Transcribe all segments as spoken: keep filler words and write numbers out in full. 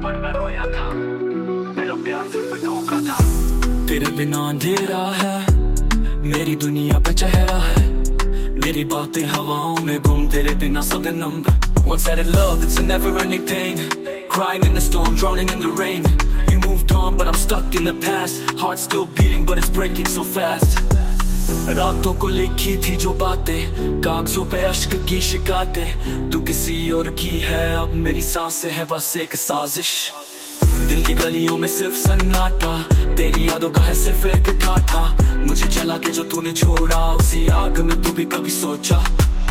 पर मैं रोया था, मेरा प्यार सिर्फ धोखा था। तेरे बिना अंधेरा है, मेरी दुनिया पे चेहरा है, मेरी बातें हवाओं में गुम, तेरे बिना सब number. Once I had love, it's a never-ending pain, crying in the storm, drowning in the rain. You moved on, but I'm stuck in the past, heart still beating, but it's breaking so fast. रातों को लिखी थी जो बातें, कागजों पे अश्क की शिकायतें, तू किसी और की है, अब मेरी सांसें है बस एक साजिश। दिल की गलियों में सिर्फ सन्नाटा, तेरी यादों का है सिर्फ एक ठाठा। मुझे चला के जो तूने छोड़ा, उसी आग में तू भी कभी सोचा।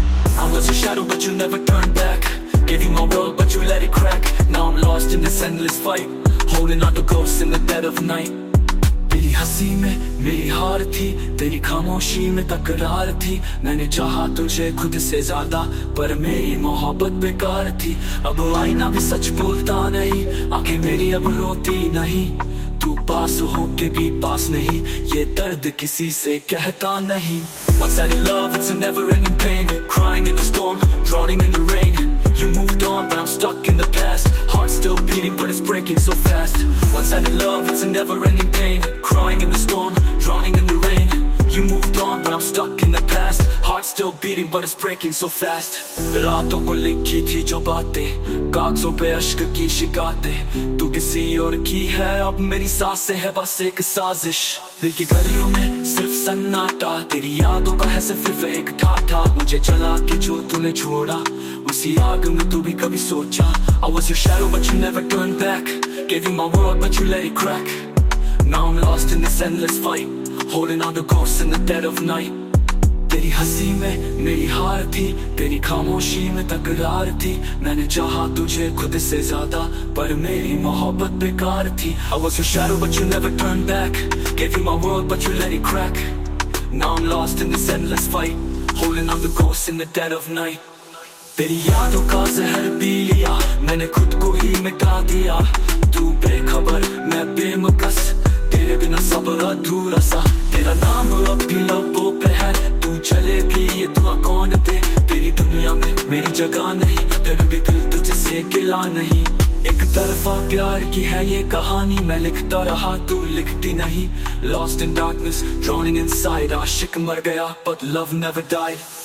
I was your shadow but you never turned back, gave you my world but you let it crack. Now I'm lost in this endless fight, holding on to ghosts in the dead of night. तेरी हंसी में मेरी हार थी, तेरी खामोशी में तकरार थी। मैंने चाहा तुझे खुद से ज्यादा, पर मेरी मोहब्बत बेकार थी। अब आईना भी सच बोलता नहीं, आंखें मेरी अब रोती नहीं। तू पास हो के भी पास नहीं, ये दर्द किसी से कहता नहीं। Once I had love, it's a never-ending pain, crying in the storm, drowning in the rain. You moved on, but I'm stuck in the past, heart still beating, but it's breaking so fast. Once I had love, it's a never-ending pain, crying in the storm, drowning in the rain. You moved on, but I'm stuck in the past, heart still beating, but it's breaking so fast. रातों को लिखी थी जो बातें, कागजों पे अश्क की शिकायतें, तू किसी और की है, अब मेरी सांसें है बस एक साजिश। दिल की गलियों में सिर्फ सन्नाटा, तेरी यादों का है सिर्फ एक ठाठा। मुझे चला के जो तूने छोड़ा, उसी आग में तू भी कभी सोचा। I was your shadow but you never turned back, gave you my world but you let it crack. Now I'm lost in this endless fight, holding on to ghosts in the dead of night. तेरी हंसी में मेरी हार थी, तेरी खामोशी में तकरार थी। मैंने चाहा तुझे खुद से ज्यादा, पर मेरी मोहब्बत बेकार थी। I was your shadow but you never turned back, gave you my world but you let it crack. Now I'm lost in this endless fight, holding on to ghosts in the dead of night. तेरी यादों का जहर P लिया, मैंने खुद को ही मिटा दिया। तू बेखबर मैं बेमकस, तेरे बिना सब अधूरा सा। तेरा नाम अब भी लबों पे है, तू चले भी ये दुआ कौन दे। तेरी दुनिया में मेरी जगह नहीं, तेरे भी दिल तुझसे गिला नहीं। एक तरफा प्यार की है ये कहानी, मैं लिखता रहा तू लिखती नहीं। Lost in darkness, drowning inside, आशिक मर गया but love never died.